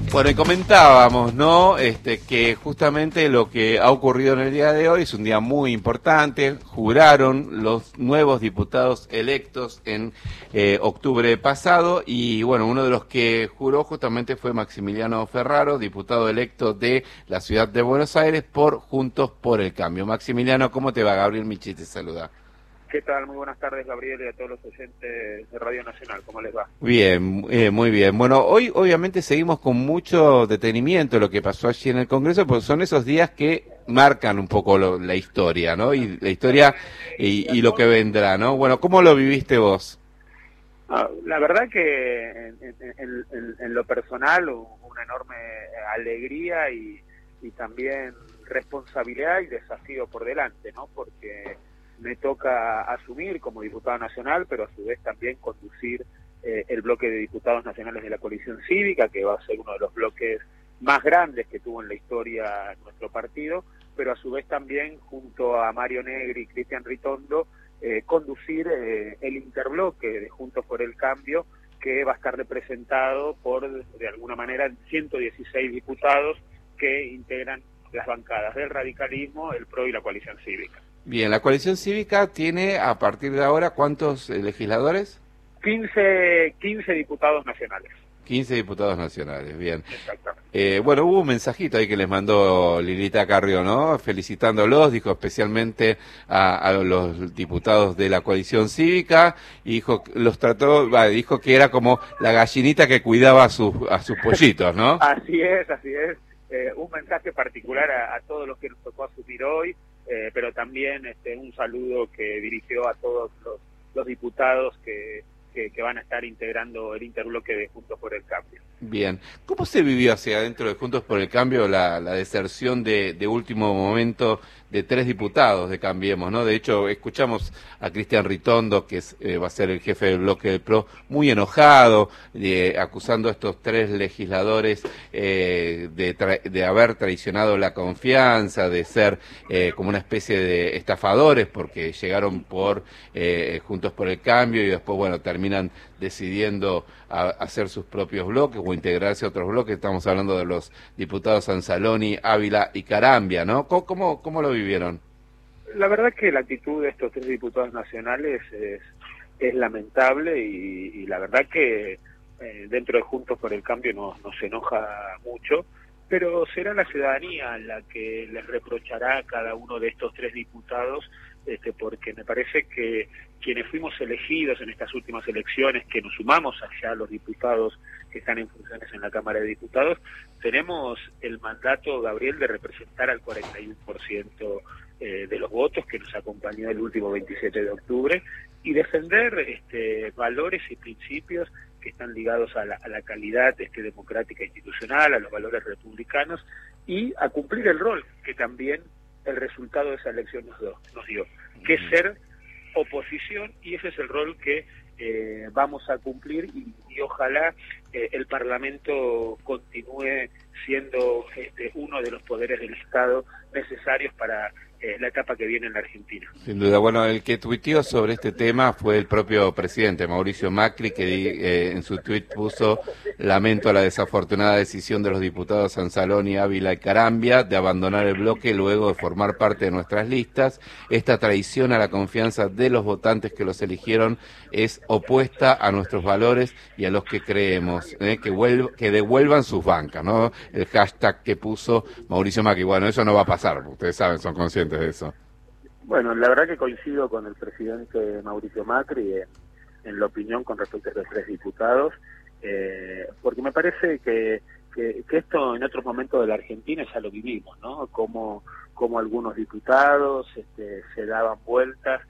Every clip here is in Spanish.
Bueno, y comentábamos, ¿no? Que justamente lo que ha ocurrido en el día de hoy es un día muy importante. Juraron los nuevos diputados electos en octubre pasado y, bueno, uno de los que juró justamente fue Maximiliano Ferraro, diputado electo de la ciudad de Buenos Aires por Juntos por el Cambio. Maximiliano, ¿cómo te va? Gabriel Michi te saluda. ¿Qué tal? Muy buenas tardes, Gabriel, y a todos los oyentes de Radio Nacional. ¿Cómo les va? Bien, muy bien. Bueno, hoy obviamente seguimos con mucho detenimiento lo que pasó allí en el Congreso, porque son esos días que marcan un poco la historia, ¿no? Y la historia y lo que vendrá, ¿no? Bueno, ¿cómo lo viviste vos? La verdad que en lo personal una enorme alegría y también responsabilidad y desafío por delante, ¿no? Porque me toca asumir como diputado nacional, pero a su vez también conducir el bloque de diputados nacionales de la coalición cívica, que va a ser uno de los bloques más grandes que tuvo en la historia nuestro partido, pero a su vez también junto a Mario Negri y Cristian Ritondo conducir el interbloque de Juntos por el Cambio, que va a estar representado por, de alguna manera, 116 diputados que integran las bancadas del radicalismo, el PRO y la coalición cívica. Bien, la coalición cívica tiene a partir de ahora ¿cuántos legisladores? 15 diputados nacionales. 15 diputados nacionales, bien. Exactamente. Bueno, hubo un mensajito ahí que les mandó Lilita Carrió, ¿no? Felicitándolos, dijo especialmente a los diputados de la coalición cívica, y dijo, dijo que era como la gallinita que cuidaba a sus pollitos, ¿no? Así es. Un mensaje particular a todos los que nos tocó asumir hoy, pero también un saludo que dirigió a todos los diputados que van a estar integrando el interbloque de Juntos por el Cambio. Bien. ¿Cómo se vivió hacia adentro de Juntos por el Cambio la deserción de último momento de 3 diputados de Cambiemos, ¿no? De hecho, escuchamos a Cristian Ritondo, que va a ser el jefe del bloque del PRO, muy enojado, acusando a estos 3 legisladores de haber traicionado la confianza, de ser como una especie de estafadores, porque llegaron por Juntos por el Cambio y después, bueno, terminan decidiendo hacer sus propios bloques o integrarse a otros bloques. Estamos hablando de los diputados Anzaloni, Ávila y Carambia, ¿no? ¿Cómo lo vivieron? La verdad que la actitud de estos 3 diputados nacionales es lamentable y la verdad que dentro de Juntos por el Cambio nos enoja mucho, pero será la ciudadanía la que les reprochará a cada uno de estos 3 diputados, porque me parece que quienes fuimos elegidos en estas últimas elecciones, que nos sumamos allá a los diputados que están en funciones en la Cámara de Diputados, tenemos el mandato, Gabriel, de representar al 41% de los votos que nos acompañó el último 27 de octubre y defender valores y principios que están ligados a la calidad democrática e institucional, a los valores republicanos y a cumplir el rol que también el resultado de esa elección nos dio, que es ser oposición, y ese es el rol que vamos a cumplir y ojalá el Parlamento continúe siendo uno de los poderes del Estado necesarios para la etapa que viene en la Argentina. Sin duda. Bueno, el que tuiteó sobre este tema fue el propio presidente, Mauricio Macri, que en su tuit puso: lamento la desafortunada decisión de los diputados Anzaloni, Ávila y Carambia de abandonar el bloque luego de formar parte de nuestras listas. Esta traición a la confianza de los votantes que los eligieron es opuesta a nuestros valores y a los que creemos, que devuelvan sus bancas, ¿no? El hashtag que puso Mauricio Macri. Bueno, eso no va a pasar, ustedes saben, son conscientes de eso. Bueno, la verdad que coincido con el presidente Mauricio Macri en la opinión con respecto a los 3 diputados, porque me parece que esto en otros momentos de la Argentina ya lo vivimos, ¿no? Como algunos diputados se daban vueltas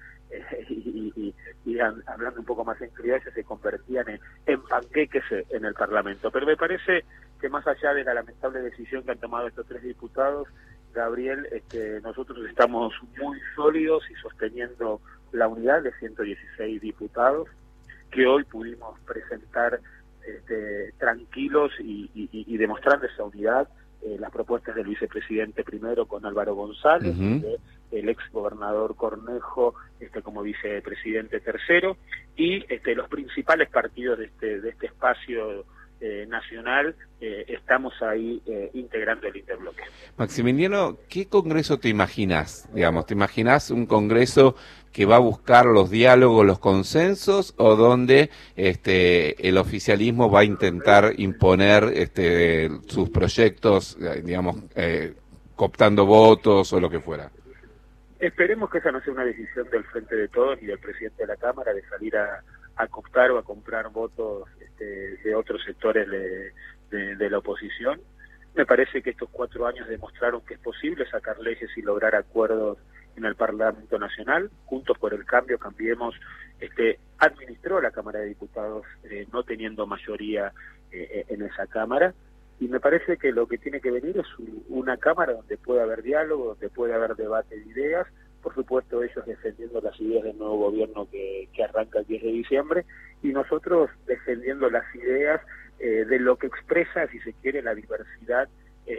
y hablando un poco más en criollo, se convertían en panqueques en el Parlamento. Pero me parece que más allá de la lamentable decisión que han tomado estos 3 diputados, Gabriel, nosotros estamos muy sólidos y sosteniendo la unidad de 116 diputados que hoy pudimos presentar tranquilos y demostrando esa unidad las propuestas del vicepresidente primero con Álvaro González, el ex gobernador Cornejo como vicepresidente tercero, y los principales partidos de este espacio nacional, estamos ahí integrando el interbloque. Maximiliano, ¿qué congreso te imaginas? Digamos, ¿te imaginas un congreso que va a buscar los diálogos, los consensos, o donde el oficialismo va a intentar imponer sus proyectos, digamos, cooptando votos o lo que fuera? Esperemos que esa no sea una decisión del Frente de Todos ni del presidente de la Cámara de salir a cooptar o a comprar votos de otros sectores de la oposición. Me parece que estos 4 años demostraron que es posible sacar leyes y lograr acuerdos en el Parlamento Nacional. Juntos por el Cambio, Cambiemos, administró la Cámara de Diputados no teniendo mayoría en esa Cámara. Y me parece que lo que tiene que venir es una Cámara donde pueda haber diálogo, donde pueda haber debate de ideas, por supuesto ellos defendiendo las ideas del nuevo gobierno que arranca el 10 de diciembre, y nosotros defendiendo las ideas de lo que expresa, si se quiere, la diversidad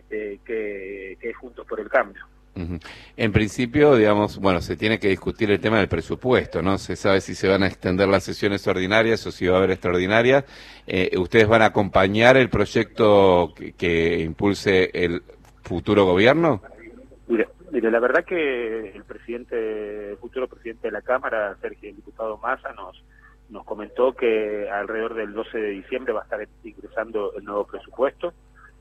que es Juntos por el Cambio. En principio, digamos, bueno, se tiene que discutir el tema del presupuesto, ¿no? Se sabe si se van a extender las sesiones ordinarias o si va a haber extraordinarias. ¿Ustedes van a acompañar el proyecto que impulse el futuro gobierno? Mire, la verdad que el futuro presidente de la Cámara, el diputado Massa, nos comentó que alrededor del 12 de diciembre va a estar ingresando el nuevo presupuesto.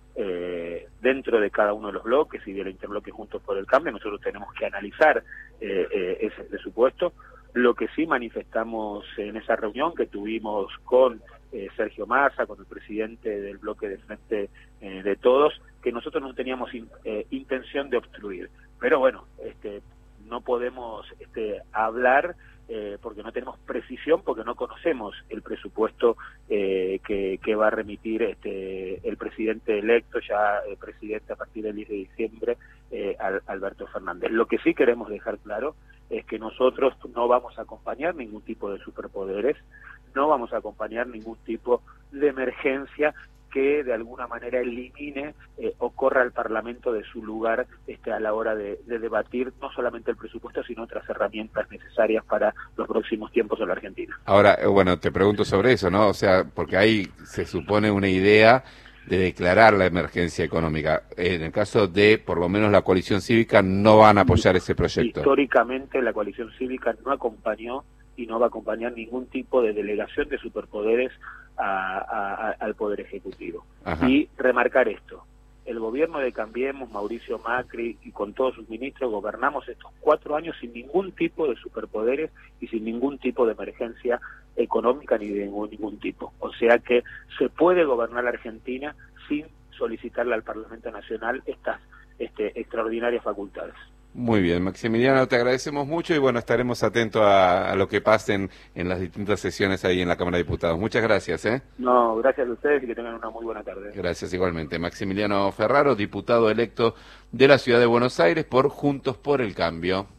Dentro de cada uno de los bloques y del interbloque Juntos por el Cambio, nosotros tenemos que analizar ese presupuesto. Lo que sí manifestamos en esa reunión que tuvimos con Sergio Massa, con el presidente del bloque de Frente de Todos, que nosotros no teníamos intención de obstruir. Pero bueno, no podemos hablar porque no tenemos precisión, porque no conocemos el presupuesto que va a remitir el presidente electo, ya presidente a partir del 10 de diciembre, Alberto Fernández. Lo que sí queremos dejar claro es que nosotros no vamos a acompañar ningún tipo de superpoderes, no vamos a acompañar ningún tipo de emergencia que de alguna manera elimine o corra al Parlamento de su lugar a la hora de debatir no solamente el presupuesto, sino otras herramientas necesarias para los próximos tiempos en la Argentina. Ahora, bueno, te pregunto sobre eso, ¿no? O sea, porque ahí se supone una idea de declarar la emergencia económica. En el caso de, por lo menos, la coalición cívica, no van a apoyar ese proyecto. Históricamente, la coalición cívica no acompañó y no va a acompañar ningún tipo de delegación de superpoderes al Poder Ejecutivo. Ajá. Y remarcar esto, el gobierno de Cambiemos, Mauricio Macri y con todos sus ministros gobernamos estos 4 años sin ningún tipo de superpoderes y sin ningún tipo de emergencia económica ni de ningún tipo. O sea que se puede gobernar la Argentina sin solicitarle al Parlamento Nacional estas extraordinarias facultades. Muy bien, Maximiliano, te agradecemos mucho y bueno, estaremos atentos a lo que pasen en las distintas sesiones ahí en la Cámara de Diputados. Muchas gracias. No, gracias a ustedes y que tengan una muy buena tarde. Gracias igualmente. Maximiliano Ferraro, diputado electo de la Ciudad de Buenos Aires por Juntos por el Cambio.